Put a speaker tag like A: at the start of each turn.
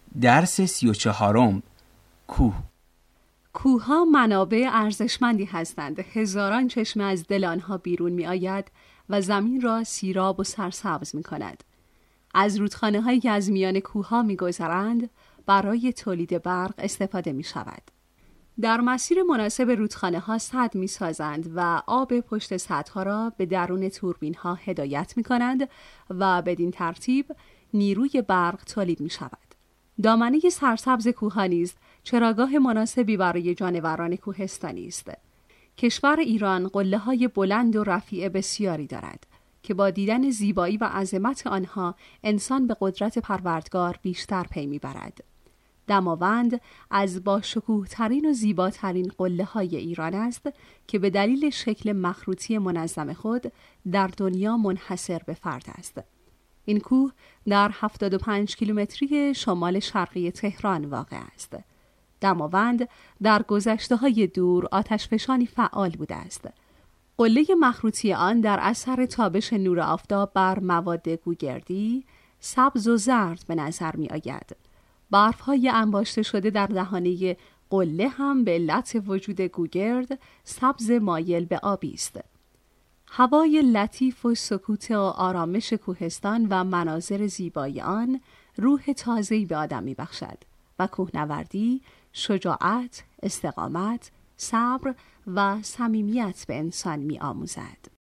A: درس 34. کوه.
B: کوه‌ها منابع ارزشمندی هستند. هزاران چشمه از دل آنها بیرون می آید و زمین را سیراب و سرسبز می کند. از رودخانه‌هایی که از میان کوه‌ها می گذرند برای تولید برق استفاده می شود. در مسیر مناسب رودخانه‌ها سد می سازند و آب پشت سدها را به درون توربین‌ها هدایت می کنند و بدین ترتیب نیروی برق تولید می شود. دامنه سرسبز کوه‌ها نیز چراگاه مناسبی برای جانوران کوهستانی است. کشور ایران قله‌های بلند و رفیع بسیاری دارد که با دیدن زیبایی و عظمت آنها انسان به قدرت پروردگار بیشتر پی می‌برد. دماوند از باشکوه‌ترین و زیباترین قله‌های ایران است که به دلیل شکل مخروطی منظم خود در دنیا منحصر به فرد است. این کوه در 75 کیلومتری شمال شرقی تهران واقع است. دماوند در گذشته‌های دور آتشفشانی فعال بوده است. قله مخروطی آن در اثر تابش نور آفتاب بر مواد گوگردی سبز و زرد به نظر می آید. برف‌های انباشته شده در دهانه قله هم به علت وجود گوگرد سبز مایل به آبی است. هوای لطیف و سکوت و آرامش کوهستان و مناظر زیبای آن روح تازه‌ای به آدم می‌بخشد و کوهنوردی شجاعت، استقامت، صبر و صمیمیت به انسان می‌آموزد.